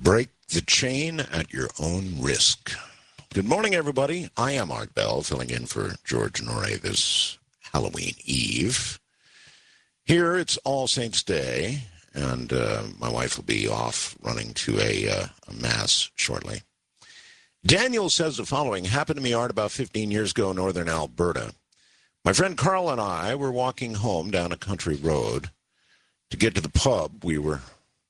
Break the chain at your own risk. Good morning, everybody. I am Art Bell, filling in for George Norrie this Halloween Eve. Here, it's All Saints' Day, and my wife will be off running to a mass shortly. Daniel says the following happened to me, Art, about 15 years ago in northern Alberta. My friend Carl and I were walking home down a country road. To get to the pub, we were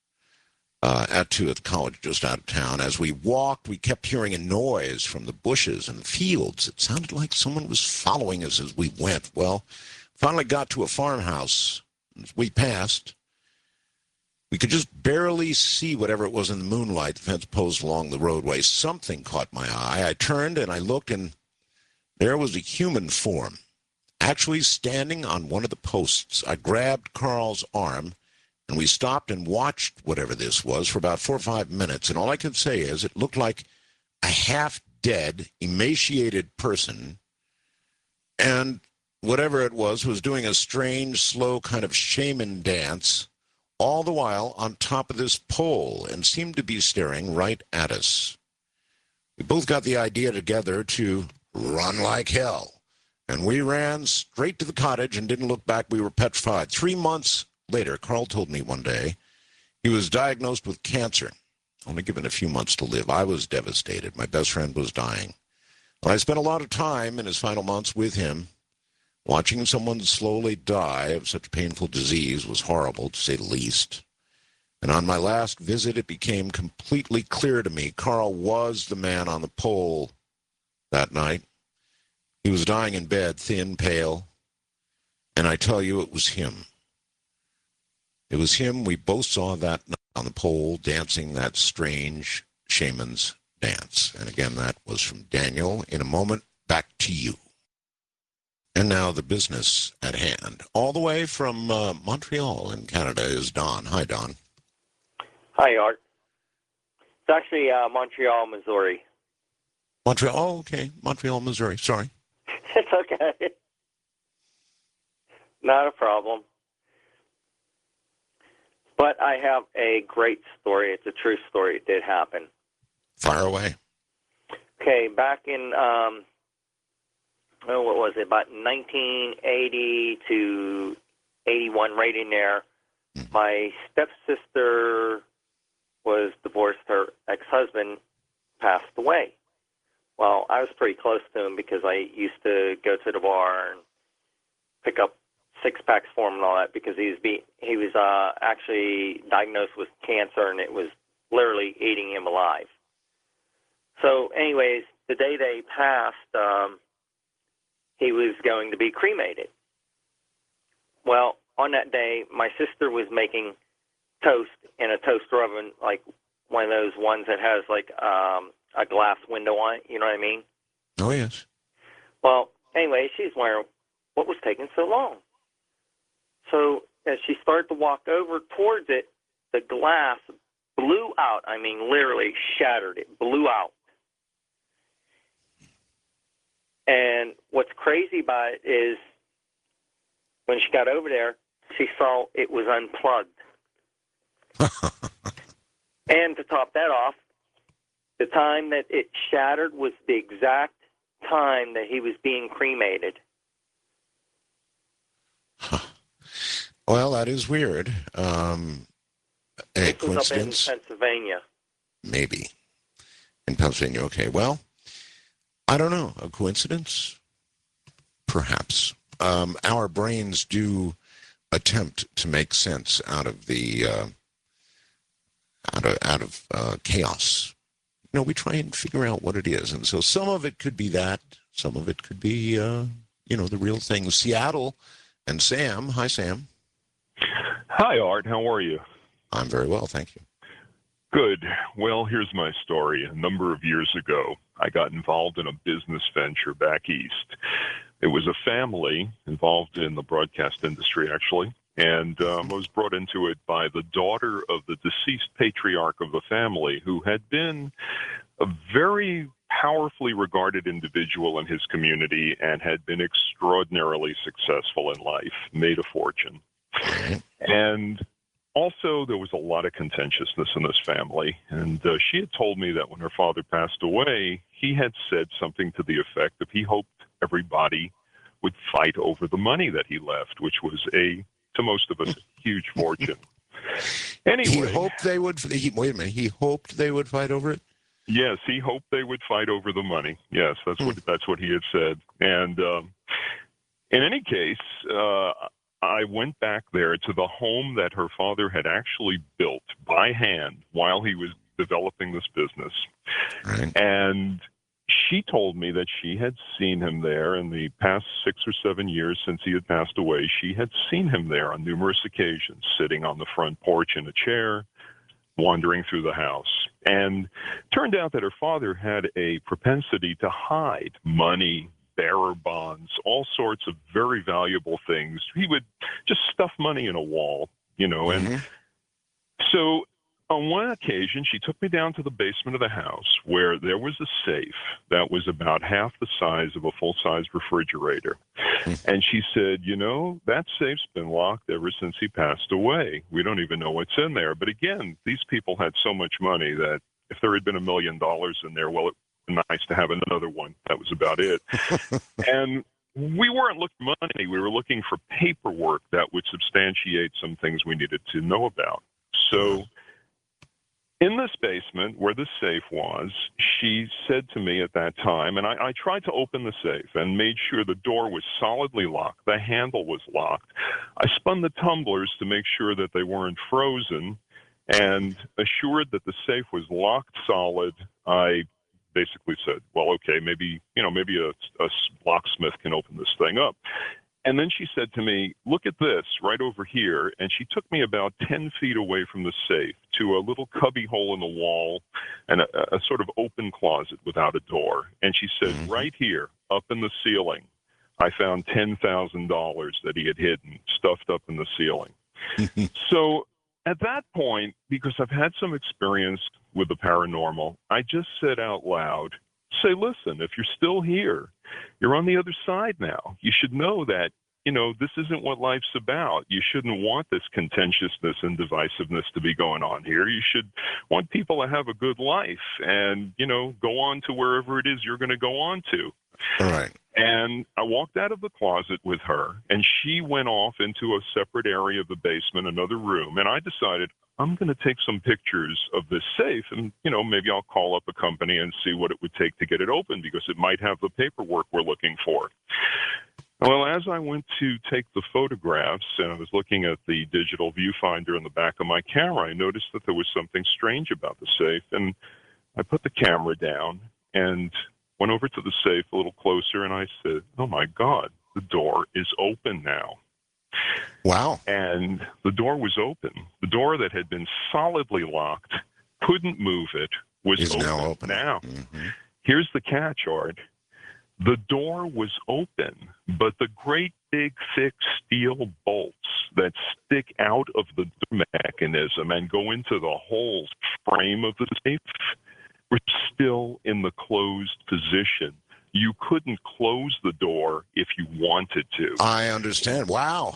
at the college just out of town. As we walked, we kept hearing a noise from the bushes and the fields. It sounded like someone was following us as we went. Well, finally got to a farmhouse. As we passed, we could just barely see whatever it was in the moonlight, the fence post along the roadway. Something caught my eye. I turned and I looked, and there was a human form, actually standing on one of the posts. I grabbed Carl's arm, and we stopped and watched whatever this was for about 4 or 5 minutes. And all I can say is it looked like a half-dead, emaciated person. And whatever it was doing a strange, slow kind of shaman dance, all the while on top of this pole, and seemed to be staring right at us. We both got the idea together to run like hell. And we ran straight to the cottage and didn't look back. We were petrified. 3 months later, Carl told me one day he was diagnosed with cancer, only given a few months to live. I was devastated. My best friend was dying. I spent a lot of time in his final months with him. Watching someone slowly die of such painful disease was horrible, to say the least. And on my last visit, it became completely clear to me Carl was the man on the pole that night. He was dying in bed, thin, pale, and I tell you, it was him. It was him we both saw that night on the pole dancing that strange shaman's dance. And again, that was from Daniel. In a moment, back to you. And now the business at hand. All the way from Montreal in Canada is Don. Hi, Don. Hi, Art. It's actually Montreal, Missouri. Montreal? Oh, okay. Montreal, Missouri. Sorry. It's okay. Not a problem. But I have a great story. It's a true story. It did happen. Fire away. Okay, back in, what was it, about 1980 to 81, right in there, my stepsister was divorced. Her ex-husband passed away. Well, I was pretty close to him because I used to go to the bar and pick up six-packs for him and all that, because he was actually diagnosed with cancer, and it was literally eating him alive. So anyways, the day they passed, he was going to be cremated. Well, on that day, my sister was making toast in a toaster oven, like one of those ones that has like a glass window on it, you know what I mean? Oh, yes. Well, anyway, she's wondering what was taking so long. So as she started to walk over towards it, the glass blew out. I mean, literally shattered. It blew out. And what's crazy about it is when she got over there, she saw it was unplugged. And to top that off, the time that it shattered was the exact time that he was being cremated. Well, that is weird. A coincidence? Up in Pennsylvania. Maybe. In Pennsylvania, okay. Well, I don't know. A coincidence? Perhaps. Our brains do attempt to make sense out of the out of chaos. You know, we try and figure out what it is, and so some of it could be that. Some of it could be, the real thing. Seattle and Sam. Hi, Sam. Hi, Art. How are you? I'm very well, thank you. Good. Well, here's my story. A number of years ago, I got involved in a business venture back east. It was a family involved in the broadcast industry, actually, and was brought into it by the daughter of the deceased patriarch of the family, who had been a very powerfully regarded individual in his community and had been extraordinarily successful in life, made a fortune. And Also, there was a lot of contentiousness in this family, and she had told me that when her father passed away, he had said something to the effect of he hoped everybody would fight over the money that he left, which was to most of us, a huge fortune. Anyway, he hoped they would. Wait a minute. He hoped they would fight over it. Yes, he hoped they would fight over the money. Yes, that's what he had said. And in any case, I went back there to the home that her father had actually built by hand while he was developing this business. Right. And she told me that she had seen him there in the past 6 or 7 years since he had passed away. She had seen him there on numerous occasions, sitting on the front porch in a chair, wandering through the house. And turned out that her father had a propensity to hide money, bearer bonds, all sorts of very valuable things. He would just stuff money in a wall, and so on one occasion, she took me down to the basement of the house where there was a safe that was about half the size of a full-size refrigerator. And she said, that safe's been locked ever since he passed away. We don't even know what's in there. But again, these people had so much money that if there had been $1 million in there, well, it would be nice to have another one. That was about it. And we weren't looking for money. We were looking for paperwork that would substantiate some things we needed to know about. So in this basement where the safe was, she said to me at that time, and I tried to open the safe and made sure the door was solidly locked, the handle was locked. I spun the tumblers to make sure that they weren't frozen, and assured that the safe was locked solid. I basically said, well, okay, maybe a locksmith can open this thing up. And then she said to me, look at this right over here. And she took me about 10 feet away from the safe to a little cubby hole in the wall and a sort of open closet without a door. And she said, right here, up in the ceiling, I found $10,000 that he had hidden, stuffed up in the ceiling. So at that point, because I've had some experience with the paranormal, I just said out loud, say, listen, if you're still here, you're on the other side now. You should know that, this isn't what life's about. You shouldn't want this contentiousness and divisiveness to be going on here. You should want people to have a good life and, go on to wherever it is you're going to go on to. All right. And I walked out of the closet with her, and she went off into a separate area of the basement, another room, and I decided I'm going to take some pictures of this safe, and, maybe I'll call up a company and see what it would take to get it open, because it might have the paperwork we're looking for. Well, as I went to take the photographs, and I was looking at the digital viewfinder in the back of my camera, I noticed that there was something strange about the safe, and I put the camera down and went over to the safe a little closer, and I said, oh, my God, the door is open now. Wow. And the door was open. The door that had been solidly locked, couldn't move it, was open now. Here's the catch, Art. The door was open, but the great big thick steel bolts that stick out of the mechanism and go into the whole frame of the safe were still in the closed position. You couldn't close the door if you wanted to. I understand. Wow.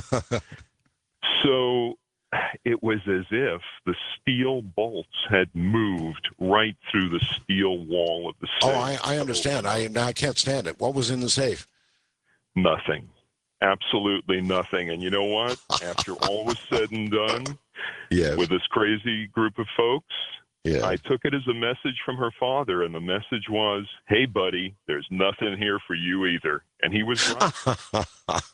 So it was as if the steel bolts had moved right through the steel wall of the safe. Oh, I understand. I can't stand it. What was in the safe? Nothing. Absolutely nothing. And you know what? After all was said and done, with this crazy group of folks, I took it as a message from her father, and the message was, hey, buddy, there's nothing here for you either. And he was right.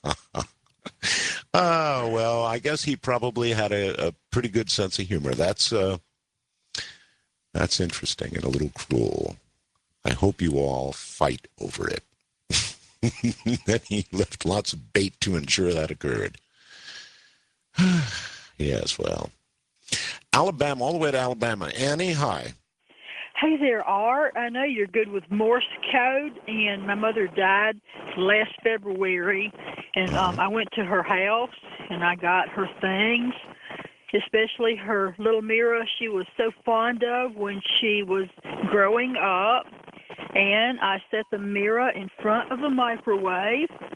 Oh, well, I guess he probably had a pretty good sense of humor. That's interesting and a little cruel. I hope you all fight over it. Then he left lots of bait to ensure that occurred. Yes, well. Alabama, all the way to Alabama. Annie, hi. Hey there, Art. I know you're good with Morse code, and my mother died last February, and I went to her house, and I got her things, especially her little mirror she was so fond of when she was growing up, and I set the mirror in front of the microwave,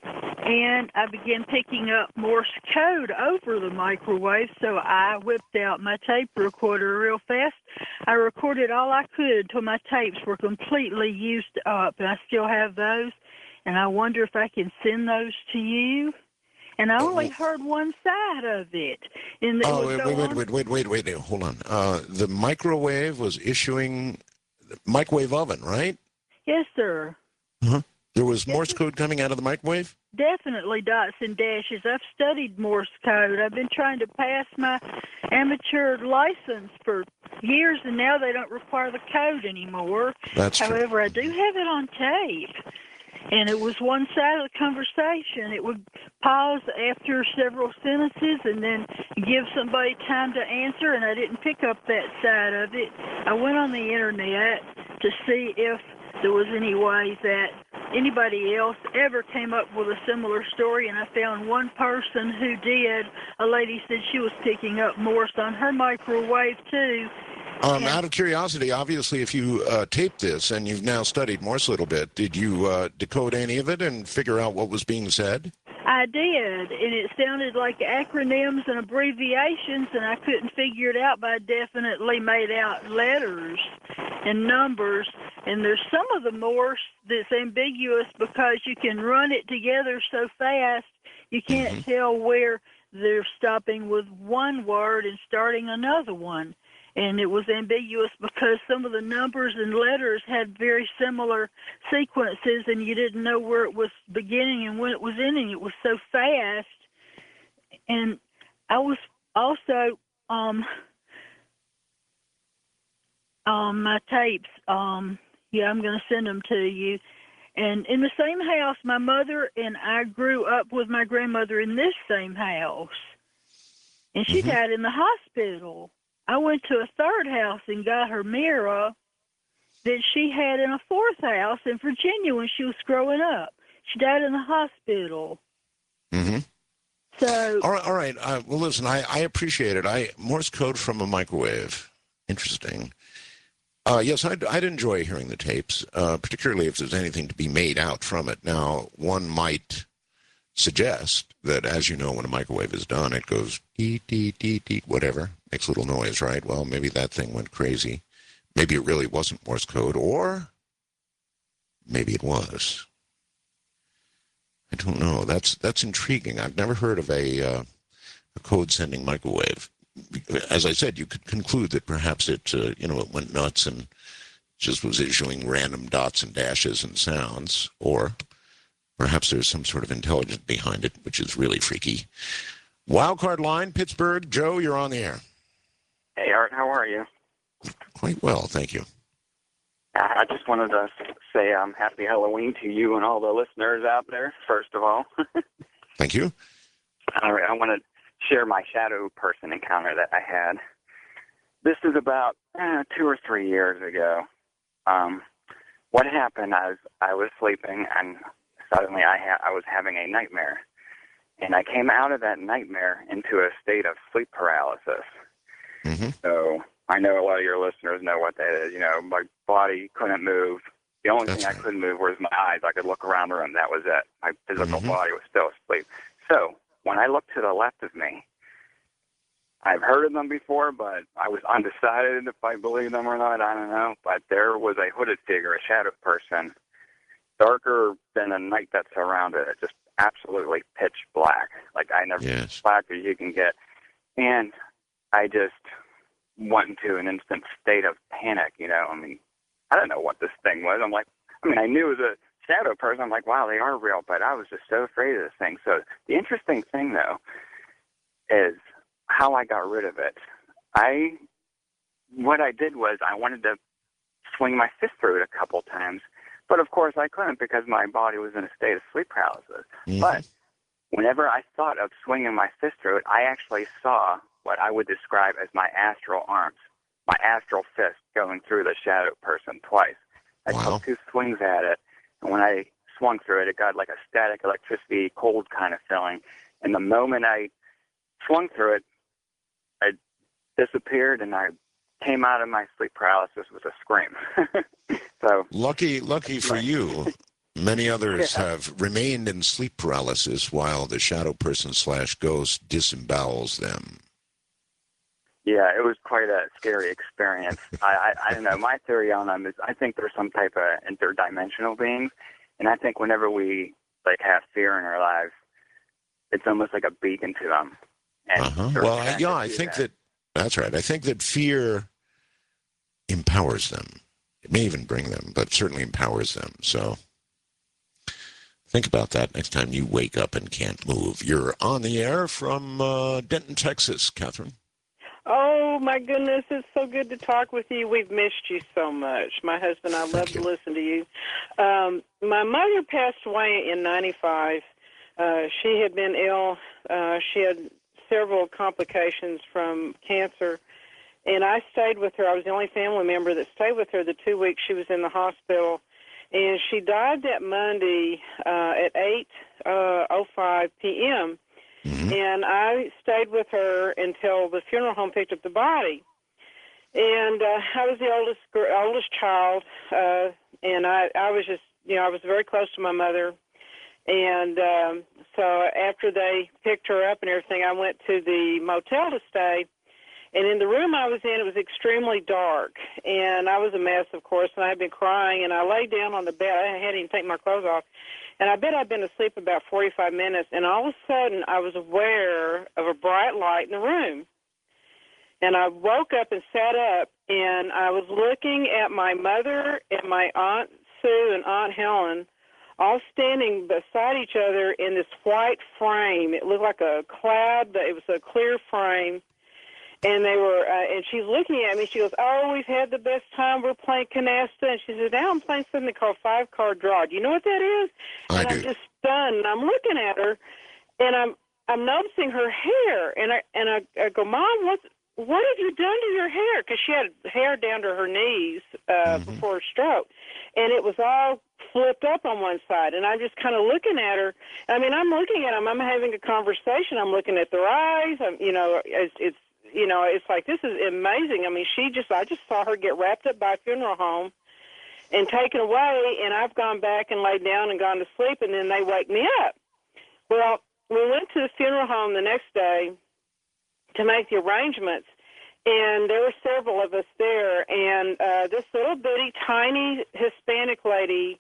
and I began picking up Morse code over the microwave, so I whipped out my tape recorder real fast. I recorded all I could until my tapes were completely used up, and I still have those, and I wonder if I can send those to you. And I only heard one side of it. And it would go on. Wait, hold on. The microwave was issuing microwave oven, right? Yes, sir. Uh-huh. There was Morse code coming out of the microwave? Definitely dots and dashes. I've studied Morse code. I've been trying to pass my amateur license for years, and now they don't require the code anymore. That's true. However, I do have it on tape. And it was one side of the conversation. It would pause after several sentences and then give somebody time to answer, and I didn't pick up that side of it. I went on the internet to see if there was any way that anybody else ever came up with a similar story, and I found one person who did. A lady said she was picking up Morse on her microwave, too. Out of curiosity, obviously, if you taped this and you've now studied Morse a little bit, did you decode any of it and figure out what was being said? I did, and it sounded like acronyms and abbreviations, and I couldn't figure it out, but I definitely made out letters and numbers. And there's some of the Morse that's ambiguous because you can run it together so fast you can't tell where they're stopping with one word and starting another one. And it was ambiguous because some of the numbers and letters had very similar sequences, and you didn't know where it was beginning and when it was ending. It was so fast. And I was also my tapes. I'm going to send them to you. And in the same house, my mother and I grew up with my grandmother in this same house, and she died in the hospital. I went to a third house and got her mirror that she had in a fourth house in Virginia when she was growing up. She died in the hospital. Mm-hmm. So. All right. Well, listen, I appreciate it. Morse code from a microwave. Interesting. Yes, I'd enjoy hearing the tapes, particularly if there's anything to be made out from it. Now, one might suggest that, as you know, when a microwave is done, it goes deet, deet, deet, deet, whatever, makes a little noise, right? Well, maybe that thing went crazy. Maybe it really wasn't Morse code, or maybe it was. I don't know. That's intriguing. I've never heard of a code-sending microwave. As I said, you could conclude that perhaps it went nuts and just was issuing random dots and dashes and sounds, or perhaps there's some sort of intelligence behind it, which is really freaky. Wildcard line, Pittsburgh. Joe, you're on the air. Hey, Art, how are you? Quite well, thank you. I just wanted to say happy Halloween to you and all the listeners out there, first of all. Thank you. All right, I want to share my shadow person encounter that I had. This is about 2 or 3 years ago. What happened, I was sleeping, and suddenly I was having a nightmare. And I came out of that nightmare into a state of sleep paralysis. Mm-hmm. So I know a lot of your listeners know what that is. You know, my body couldn't move. The only thing I couldn't move was my eyes. I could look around the room. That was it. My physical body was still asleep. So when I looked to the left of me, I've heard of them before, but I was undecided if I believe them or not. I don't know. But there was a hooded figure, a shadow person, darker than the night that surrounded it, just absolutely pitch black. Like I never black as you can get. And I just went into an instant state of panic, you know. I mean, I don't know what this thing was. I knew it was a shadow person. I'm like, wow, they are real, but I was just so afraid of this thing. So the interesting thing, though, is how I got rid of it. What I did was I wanted to swing my fist through it a couple times, but of course I couldn't because my body was in a state of sleep paralysis. Mm-hmm. But whenever I thought of swinging my fist through it, I actually saw what I would describe as my astral arms, my astral fist going through the shadow person twice. I took 2 swings at it, and when I swung through it, it got like a static electricity, cold kind of feeling. And the moment I swung through it, I disappeared, and I came out of my sleep paralysis with a scream. So lucky for you. Many others have remained in sleep paralysis while the shadow person / ghost disembowels them. Yeah, it was quite a scary experience. I don't know. My theory on them is I think they're some type of interdimensional beings, and I think whenever we have fear in our lives, it's almost like a beacon to them. And Well, I think that's right. I think that fear empowers them. It may even bring them, but certainly empowers them. So think about that next time you wake up and can't move. You're on the air from Denton, Texas, Catherine. Oh, my goodness, it's so good to talk with you. We've missed you so much. My husband and I love to listen to you. My mother passed away in 95. She had been ill. She had several complications from cancer, and I stayed with her. I was the only family member that stayed with her the 2 weeks she was in the hospital, and she died that Monday at 8:05 p.m., and I stayed with her until the funeral home picked up the body. And I was the oldest child, and I was just, I was very close to my mother. And so after they picked her up and everything, I went to the motel to stay. And in the room I was in, it was extremely dark. And I was a mess, of course, and I had been crying. And I lay down on the bed. I hadn't even taken my clothes off. And I bet I'd been asleep about 45 minutes. And all of a sudden, I was aware of a bright light in the room. And I woke up and sat up, and I was looking at my mother and my Aunt Sue and Aunt Helen all standing beside each other in this white frame. It looked like a cloud, but it was a clear frame. And they were, and she's looking at me. She goes, "Oh, we've had the best time. We're playing canasta." And she says, "Now I'm playing something called 5-card draw. Do you know what that is?" And I'm just stunned. And I'm looking at her, and I'm noticing her hair. And I go, "Mom, what have you done to your hair?" Because she had hair down to her knees before her stroke, and it was all flipped up on one side. And I'm just kind of looking at her. I mean, I'm looking at them. I'm having a conversation. I'm looking at their eyes. It's like, this is amazing. I mean, I just saw her get wrapped up by a funeral home and taken away, and I've gone back and laid down and gone to sleep, and then they wake me up. Well, we went to the funeral home the next day to make the arrangements, and there were several of us there, and this little bitty, tiny Hispanic lady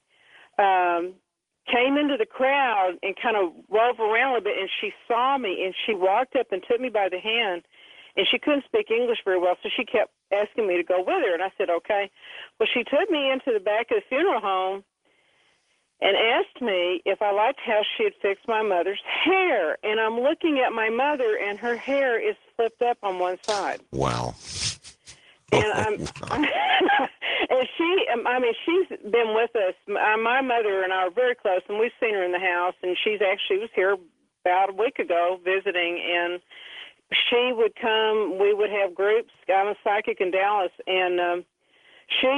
came into the crowd and kind of wove around a little bit, and she saw me, and she walked up and took me by the hand. And she couldn't speak English very well, so she kept asking me to go with her. And I said, okay. Well, she took me into the back of the funeral home and asked me if I liked how she had fixed my mother's hair. And I'm looking at my mother, and her hair is flipped up on one side. Wow. And and she's been with us. My mother and I are very close, and we've seen her in the house. And she was here about a week ago visiting, and she would come. We would have groups. I'm a psychic in Dallas, and she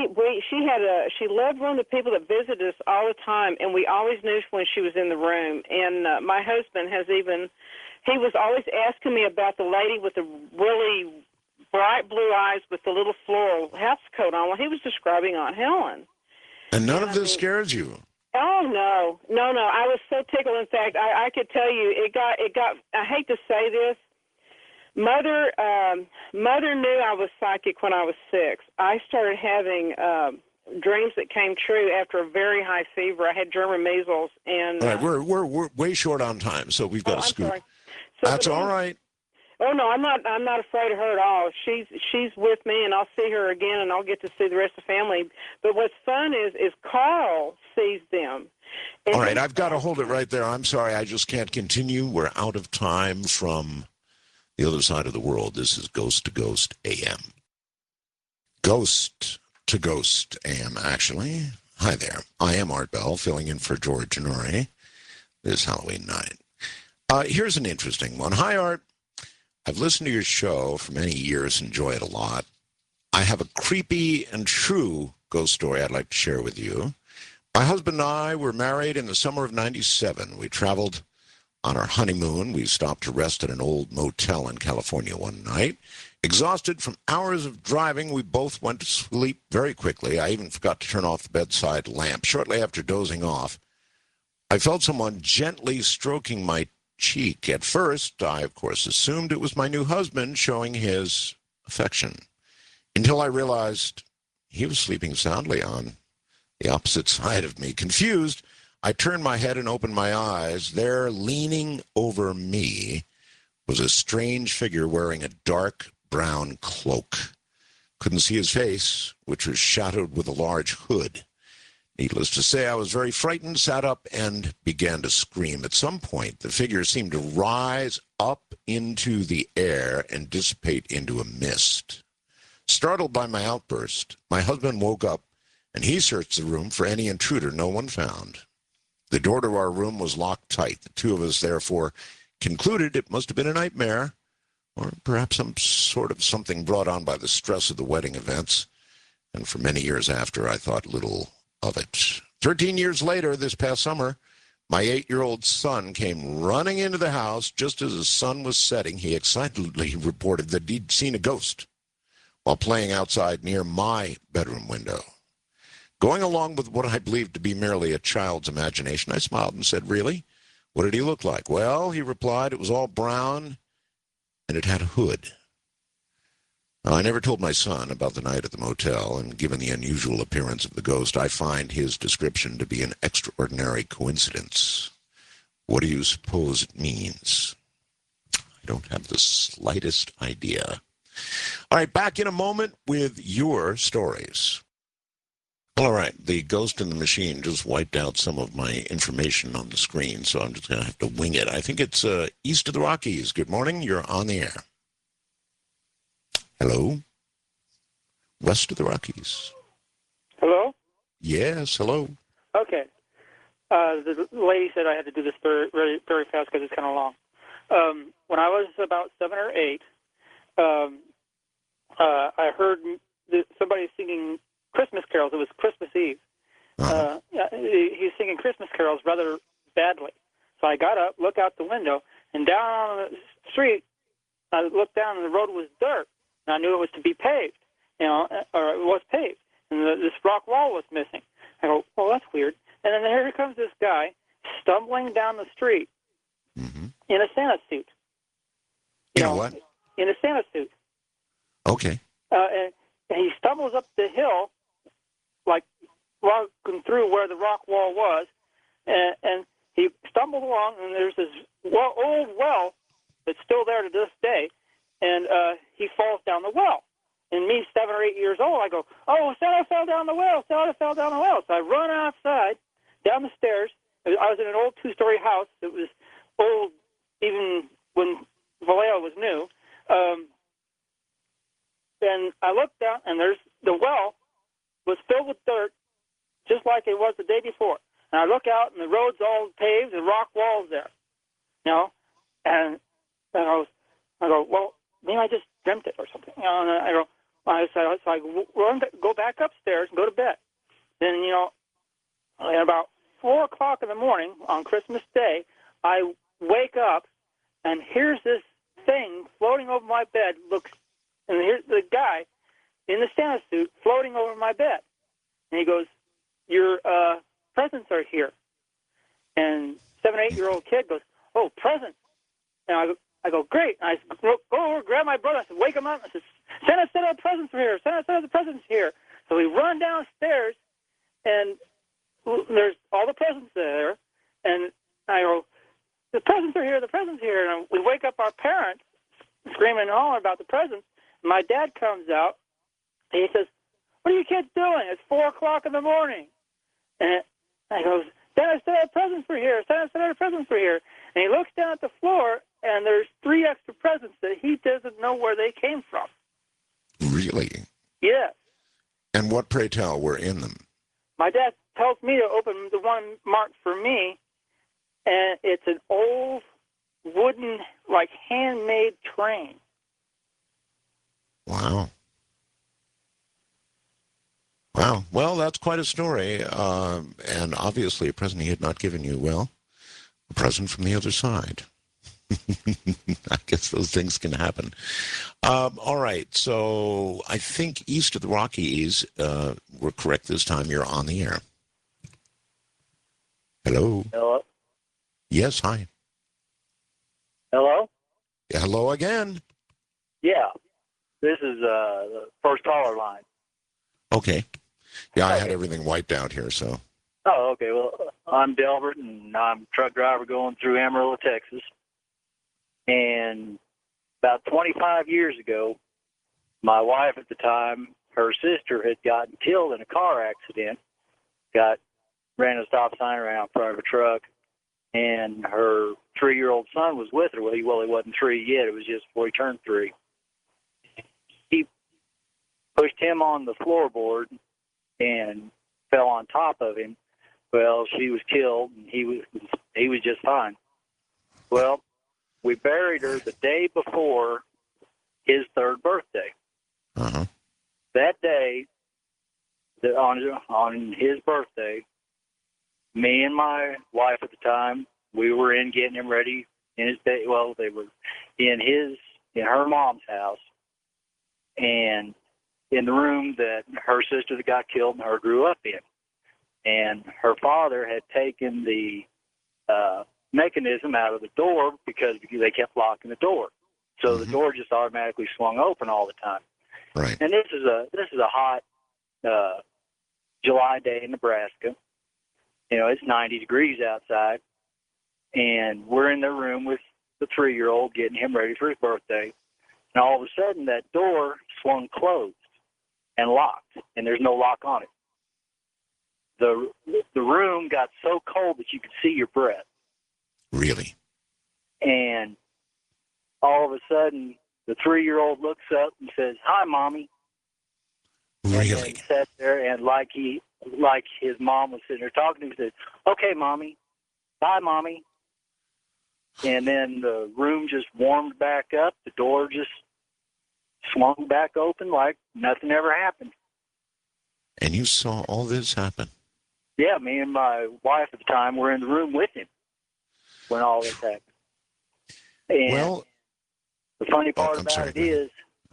loved one of the people that visited us all the time, and we always knew when she was in the room. And my husband he was always asking me about the lady with the really bright blue eyes with the little floral house coat on. Well, he was describing Aunt Helen. And none of this scares you? Oh, no. I was so tickled. In fact, I could tell you, it got. I hate to say this. Mother knew I was psychic when I was 6. I started having dreams that came true after a very high fever. I had German measles, and all right, we're way short on time, so we've got to scoot. Sorry. That's all right. Oh no, I'm not afraid of her at all. She's with me, and I'll see her again, and I'll get to see the rest of the family. But what's fun is Carl sees them. And all right, I've got to hold it right there. I'm sorry, I just can't continue. We're out of time from the other side of the world. This is Ghost to Ghost AM. Ghost to Ghost AM, actually. Hi there. I am Art Bell, filling in for George Norrie this Halloween night. Here's an interesting one. Hi, Art. I've listened to your show for many years, enjoy it a lot. I have a creepy and true ghost story I'd like to share with you. My husband and I were married in the summer of '97. We traveled on our honeymoon. We stopped to rest at an old motel in California one night. Exhausted from hours of driving, we both went to sleep very quickly. I even forgot to turn off the bedside lamp. Shortly after dozing off, I felt someone gently stroking my cheek. At first, I, of course, assumed it was my new husband showing his affection, until I realized he was sleeping soundly on the opposite side of me. Confused, I turned my head and opened my eyes. There, leaning over me, was a strange figure wearing a dark brown cloak. Couldn't see his face, which was shadowed with a large hood. Needless to say, I was very frightened, sat up, and began to scream. At some point, the figure seemed to rise up into the air and dissipate into a mist. Startled by my outburst, my husband woke up, and he searched the room for any intruder. No one found. The door to our room was locked tight. The two of us, therefore, concluded it must have been a nightmare, or perhaps some sort of something brought on by the stress of the wedding events. And for many years after, I thought little of it. 13 years later, this past summer, my 8-year-old son came running into the house just as the sun was setting. He excitedly reported that he'd seen a ghost while playing outside near my bedroom window. Going along with what I believed to be merely a child's imagination, I smiled and said, "Really? What did he look like?" "Well," he replied, "it was all brown and it had a hood." Now, I never told my son about the night at the motel, and given the unusual appearance of the ghost, I find his description to be an extraordinary coincidence. What do you suppose it means? I don't have the slightest idea. All right, back in a moment with your stories. All right, the ghost in the machine just wiped out some of my information on the screen, so I'm just going to have to wing it. I think it's east of the Rockies. Good morning. You're on the air. Hello? West of the Rockies. Hello? Yes, hello. Okay. The lady said I had to do this very, very fast because it's kind of long. When I was about 7 or 8, I heard somebody singing Christmas carols. It was Christmas Eve. He was singing Christmas carols rather badly. So I got up, looked out the window, and down on the street, I looked down, and the road was dirt. And I knew it was to be paved, or it was paved. And this rock wall was missing. I go, well, that's weird. And then here comes this guy stumbling down the street in a Santa suit. In a what? In a Santa suit. Okay. And he stumbles up the hill, like walking through where the rock wall was, and he stumbled along, and there's this old well that's still there to this day, and he falls down the well. And me, 7 or 8 years old, I go, "Oh, Santa fell down the well! Santa fell down the well!" So I run outside, down the stairs. I was in an old 2-story house. It was old even when Vallejo was new. Then I looked down, and there's the well was filled with dirt, just like it was the day before. And I look out, and the road's all paved, and rock walls there, And I go, well, maybe I just dreamt it or something. And I go, so I go back upstairs and go to bed. Then, at about 4 o'clock in the morning on Christmas Day, I wake up, and here's this thing floating over my bed. And here's the guy in the Santa suit floating over my bed. And he goes, "Your presents are here." And 7 or 8-year-old kid goes, "Oh, presents." And I go, "Great." And I go over, grab my brother. I said, "Wake him up." I said, "Santa said our presents are here. Santa said the presents are here." So we run downstairs, and there's all the presents there. And I go, "The presents are here. The presents are here." And we wake up our parents, screaming and hollering about the presents. My dad comes out, and he says, "What are you kids doing? It's 4 o'clock in the morning." And I goes, "Santa said our presents were here. Santa said our presents were here." And he looks down at the floor, and there's 3 extra presents that he doesn't know where they came from. Really? Yes. And what, pray tell, were in them? My dad tells me to open the one marked for me, and it's an old wooden, like, handmade train. Wow. Wow. Well, that's quite a story. And obviously a present he had not given you. Well, a present from the other side. I guess those things can happen. All right. So I think east of the Rockies, we're correct this time. You're on the air. Hello. Hello? Yes, hi. Hello? Yeah, hello again. Yeah. This is the first caller line. Okay. Yeah, I had Okay. everything wiped out here, so. Oh, okay. Well, I'm Delbert, and I'm a truck driver going through Amarillo, Texas. And about 25 years ago, my wife at the time, her sister had gotten killed in a car accident, ran a stop sign around in front of a truck, and her 3-year-old son was with her. Well, he wasn't 3 yet. It was just before he turned 3. He pushed him on the floorboard and fell on top of him. Well, she was killed, and he was just fine. Well, we buried her the day before his 3rd birthday. Uh-huh. That day, on his birthday, me and my wife at the time, we were in getting him ready in his day. Well, they were in her mom's house, and in the room that her sister that got killed and her grew up in. And her father had taken the mechanism out of the door because they kept locking the door. So the door just automatically swung open all the time. Right. And this is a hot July day in Nebraska. It's 90 degrees outside, and we're in the room with the 3-year-old getting him ready for his birthday. And all of a sudden, that door swung closed and locked, and there's no lock on it. The room got so cold that you could see your breath. Really? And all of a sudden, the 3-year-old looks up and says, "Hi, Mommy." Really? And sat there, and like his mom was sitting there talking to him, he said, "Okay, Mommy. Bye, Mommy." And then the room just warmed back up. The door just swung back open like nothing ever happened. And you saw all this happen? Yeah, me and my wife at the time were in the room with him when all this happened. And Well, the funny part about it is,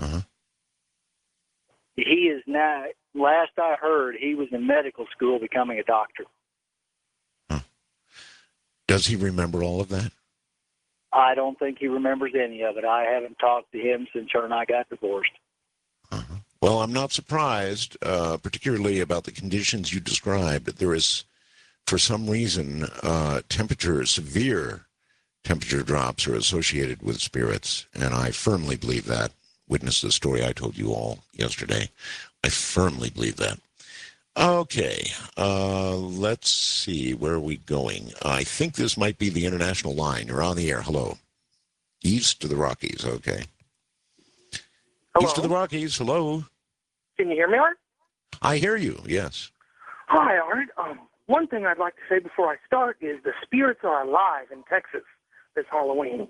he is now, last I heard, he was in medical school becoming a doctor. Huh. Does he remember all of that? I don't think he remembers any of it. I haven't talked to him since her and I got divorced. Well, I'm not surprised, particularly about the conditions you described. There is, for some reason, severe temperature drops are associated with spirits, and I firmly believe that. Witness the story I told you all yesterday. I firmly believe that. Okay, let's see. Where are we going? I think this might be the international line. You're on the air. Hello. East to the Rockies. Okay. Hello? East of the Rockies. Hello. Can you hear me, Art? I hear you. Yes. Hi, Art. One thing I'd like to say before I start is the spirits are alive in Texas this Halloween.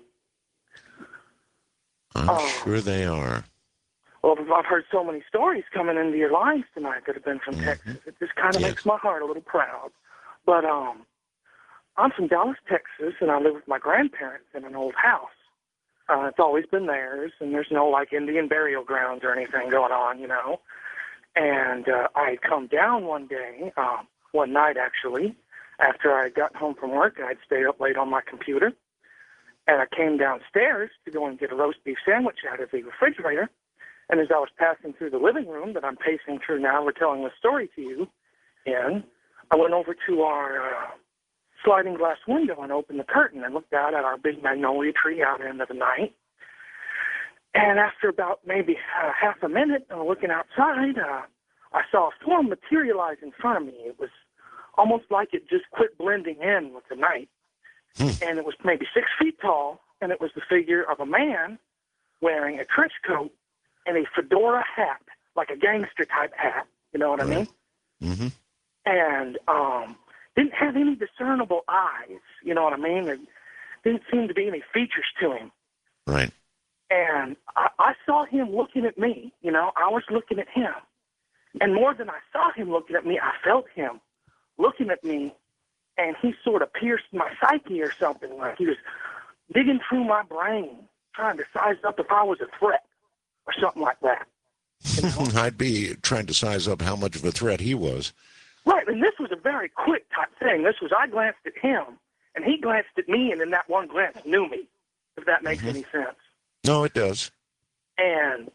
I'm sure they are. Well, I've heard so many stories coming into your lines tonight that have been from Texas. It just kind of makes my heart a little proud. But I'm from Dallas, Texas, and I live with my grandparents in an old house. It's always been theirs, and there's no, Indian burial grounds or anything going on, And I had come down one night, actually, after I had gotten home from work, and I'd stayed up late on my computer. And I came downstairs to go and get a roast beef sandwich out of the refrigerator. And as I was passing through the living room that I'm pacing through now, we're telling the story to you, and I went over to our sliding glass window and opened the curtain and looked out at our big magnolia tree out into the night. And after about maybe half a minute of looking outside, I saw a form materialize in front of me. It was almost like it just quit blending in with the night. And it was maybe 6 feet tall, and it was the figure of a man wearing a trench coat and a fedora hat, like a gangster-type hat, you know what I mean? Mm-hmm. And didn't have any discernible eyes, you know what I mean? There didn't seem to be any features to him. Right. And I saw him looking at me, I was looking at him. And more than I saw him looking at me, I felt him looking at me, and he sort of pierced my psyche or something, like he was digging through my brain, trying to size up if I was a threat or something like that. I'd be trying to size up how much of a threat he was. Right, And this was a very quick type thing. I glanced at him, and he glanced at me, and in that one glance knew me, if that makes any sense. No, it does. And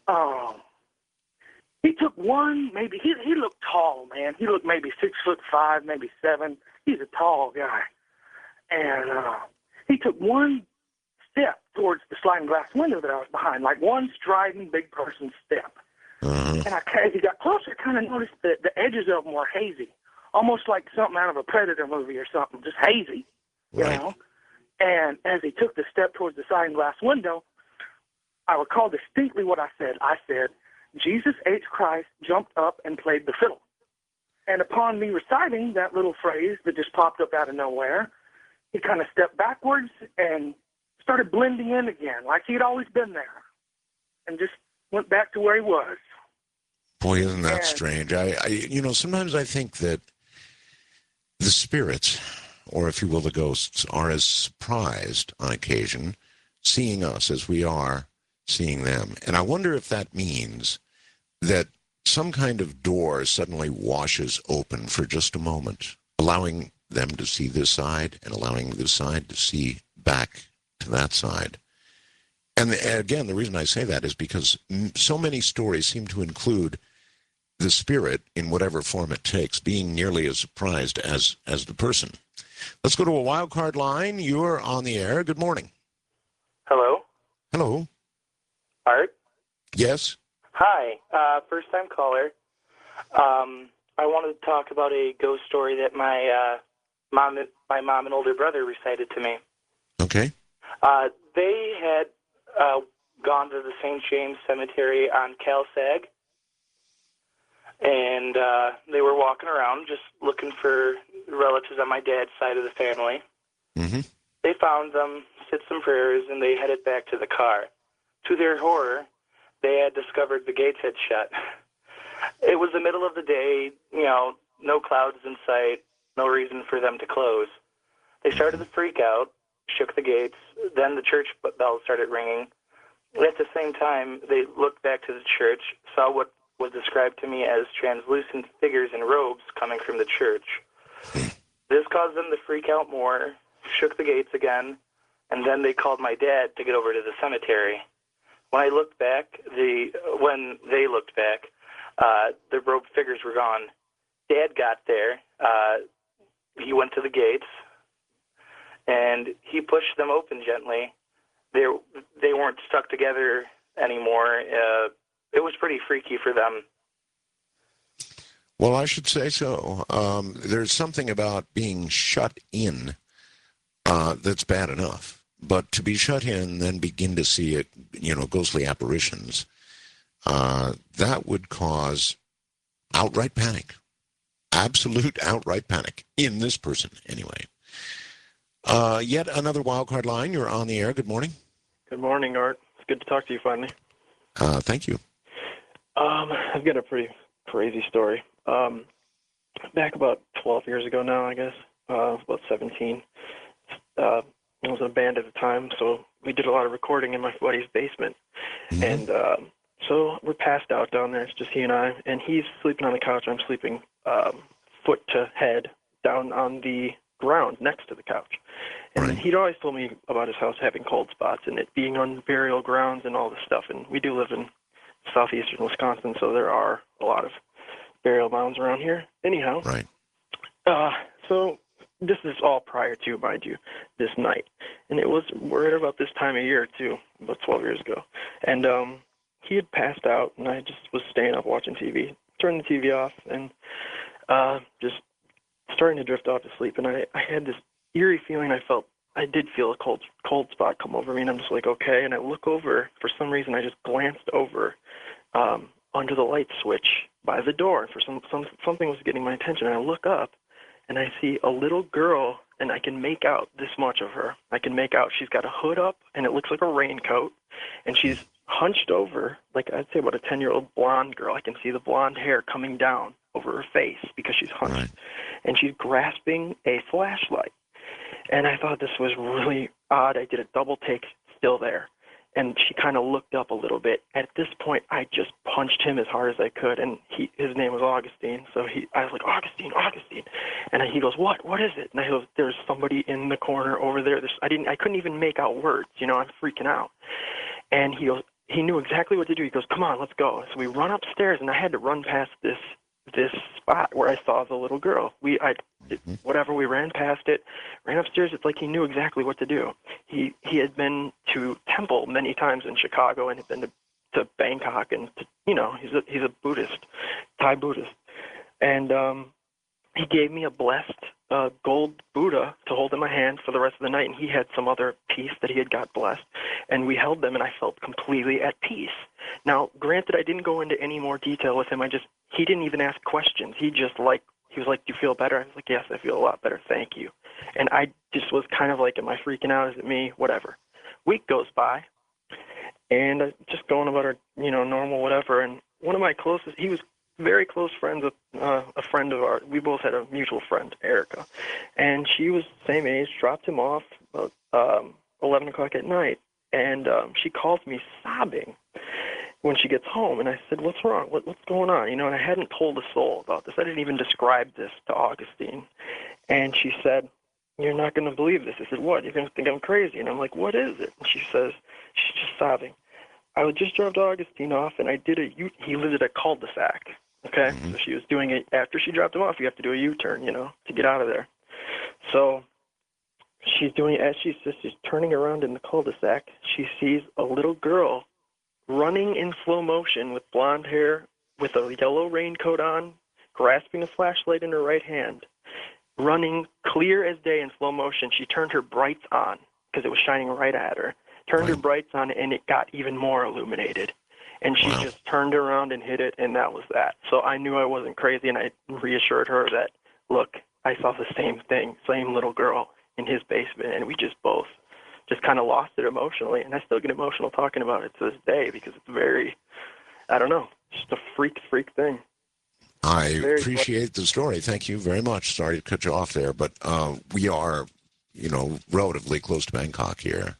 he took one, maybe, he looked tall, man. He looked maybe 6'5", maybe 7. He's a tall guy. And he took one step towards the sliding glass window that I was behind, like one striding big person step. And as he got closer, I kind of noticed that the edges of them were hazy, almost like something out of a Predator movie or something, just hazy, you know. And as he took the step towards the sliding glass window, I recall distinctly what I said. I said, Jesus H. Christ jumped up and played the fiddle. And upon me reciting that little phrase that just popped up out of nowhere, he kind of stepped backwards and started blending in again, like he'd always been there, and just went back to where he was. Boy, isn't that strange? Sometimes I think that the spirits, or if you will, the ghosts, are as surprised on occasion seeing us as we are seeing them. And I wonder if that means that some kind of door suddenly washes open for just a moment, allowing them to see this side and allowing this side to see back to that side. And again, the reason I say that is because so many stories seem to include the spirit, in whatever form it takes, being nearly as surprised as the person. Let's go to a wild card line. You're on the air. Good morning. Hello. Hello. Art? Yes? Hi. First-time caller. I wanted to talk about a ghost story that my mom and older brother recited to me. Okay. They had gone to the St. James Cemetery on Calsag, and they were walking around just looking for relatives on my dad's side of the family. Mm-hmm. They found them, said some prayers, and they headed back to the car. To their horror, they had discovered the gates had shut. It was the middle of the day, no clouds in sight, no reason for them to close. They started to freak out, shook the gates, then the church bells started ringing. At the same time, they looked back to the church, saw what was described to me as translucent figures in robes coming from the church. This caused them to freak out more, shook the gates again, and then they called my dad to get over to the cemetery. When they looked back, the robed figures were gone. Dad got there. He went to the gates, and he pushed them open gently. They weren't stuck together anymore. It was pretty freaky for them. Well, I should say so. There's something about being shut in that's bad enough. But to be shut in, then begin to see it, ghostly apparitions, that would cause outright panic. Absolute outright panic in this person, anyway. Yet another wildcard line. You're on the air. Good morning. Good morning, Art. It's good to talk to you finally. Thank you. I've got a pretty crazy story. Back about 12 years ago now, I guess, about 17. I was in a band at the time, so we did a lot of recording in my buddy's basement. Mm-hmm. And so we're passed out down there. It's just he and I. And he's sleeping on the couch. I'm sleeping foot to head down on the ground next to the couch. And he'd always told me about his house having cold spots and it being on burial grounds and all this stuff. And we do live in southeastern Wisconsin, so there are a lot of burial mounds around here. Anyhow, so this is all prior to, mind you, this night. And it was right about this time of year, too, about 12 years ago. And he had passed out, and I just was staying up watching TV. Turned the TV off, and just starting to drift off to sleep. And I had this eerie feeling. I did feel a cold spot come over me, and I'm just like, okay. And I look over. For some reason, I just glanced over under the light switch by the door. For something was getting my attention. And I look up, and I see a little girl, and I can make out this much of her. I can make out she's got a hood up, and it looks like a raincoat, and she's hunched over, like I'd say about a 10-year-old blonde girl. I can see the blonde hair coming down over her face because she's hunched, and she's grasping a flashlight. And I thought this was really odd. I did a double take, still there. and she kind of looked up a little bit. At this point, I just punched him as hard as I could, and his name was Augustine. So I was like, Augustine. And he goes, what is it? And I go, there's somebody in the corner over there. I couldn't even make out words, I'm freaking out. And he goes, he knew exactly what to do. He goes, come on, let's go. So we run upstairs, and I had to run past this spot where I saw the little girl. We ran past it, ran upstairs. It's like he knew exactly what to do. He had been to temple many times in Chicago and had been to Bangkok, and he's a Buddhist, Thai Buddhist, and he gave me a blessed gold Buddha to hold in my hand for the rest of the night, and he had some other piece that he had got blessed, and we held them, and I felt completely at peace. Now, granted, I didn't go into any more detail with him. He didn't even ask questions. He was like, do you feel better? I was like, yes, I feel a lot better, thank you. And I just was kind of like, am I freaking out? Is it me? Whatever. Week goes by, and just going about our, normal whatever, and one of my closest, he was very close friends with a friend of ours. We both had a mutual friend, Erica, and she was the same age, dropped him off about 11 o'clock at night, and she calls me sobbing when she gets home, and I said, what's wrong? What's going on? And I hadn't told a soul about this. I didn't even describe this to Augustine, and she said, you're not going to believe this. I said, what? You're going to think I'm crazy. And I'm like, what is it? And she says, she's just sobbing, I just dropped Augustine off, and I did he lived at a cul-de-sac. Okay, so she was doing it after she dropped him off. You have to do a U-turn, to get out of there. So she's doing it as she's turning around in the cul-de-sac. She sees a little girl running in slow motion with blonde hair, with a yellow raincoat on, grasping a flashlight in her right hand, running clear as day in slow motion. She turned her brights on because it was shining right at her. Turned her brights on, and it got even more illuminated. And she just turned around and hit it, and that was that. So I knew I wasn't crazy, and I reassured her that, look, I saw the same thing, same little girl in his basement, and we just both just kind of lost it emotionally. And I still get emotional talking about it to this day because it's very, I don't know, just a freak thing. I appreciate the story. Thank you very much. Sorry to cut you off there, but we are, relatively close to Bangkok here.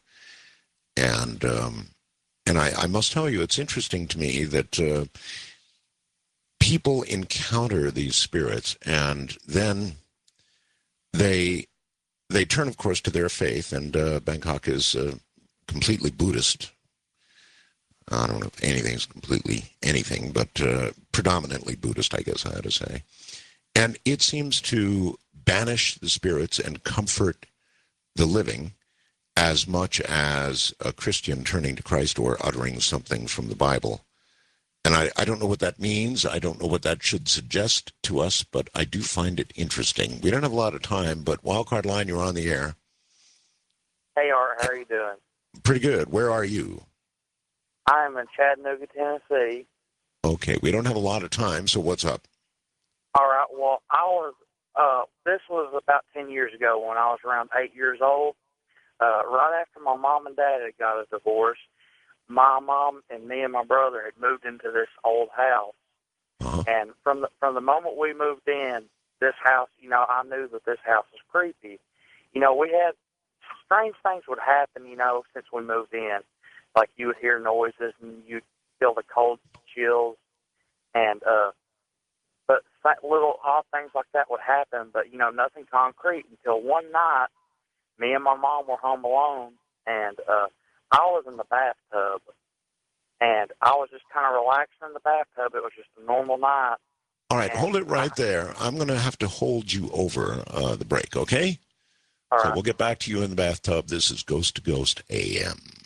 And I must tell you, it's interesting to me that people encounter these spirits, and then they turn, of course, to their faith. And Bangkok is completely Buddhist. I don't know if anything's completely anything, but predominantly Buddhist, I guess I ought to say. And it seems to banish the spirits and comfort the living as much as a Christian turning to Christ or uttering something from the Bible. And I don't know what that means. I don't know what that should suggest to us, but I do find it interesting. We don't have a lot of time, but Wildcard Line, you're on the air. Hey, Art, how are you doing? Pretty good. Where are you? I'm in Chattanooga, Tennessee. Okay, we don't have a lot of time, so what's up? All right, well, this was about 10 years ago when I was around 8 years old. Right after my mom and dad had got a divorce, my mom and me and my brother had moved into this old house. And from the moment we moved in, this house, I knew that this house was creepy. We had strange things would happen, since we moved in. Like you would hear noises and you'd feel the cold chills, and but little odd things like that would happen. But nothing concrete until one night. Me and my mom were home alone, and I was in the bathtub, and I was just kind of relaxing in the bathtub. It was just a normal night. All right, hold it right there. I'm going to have to hold you over the break, okay? All right. So we'll get back to you in the bathtub. This is Ghost to Ghost AM.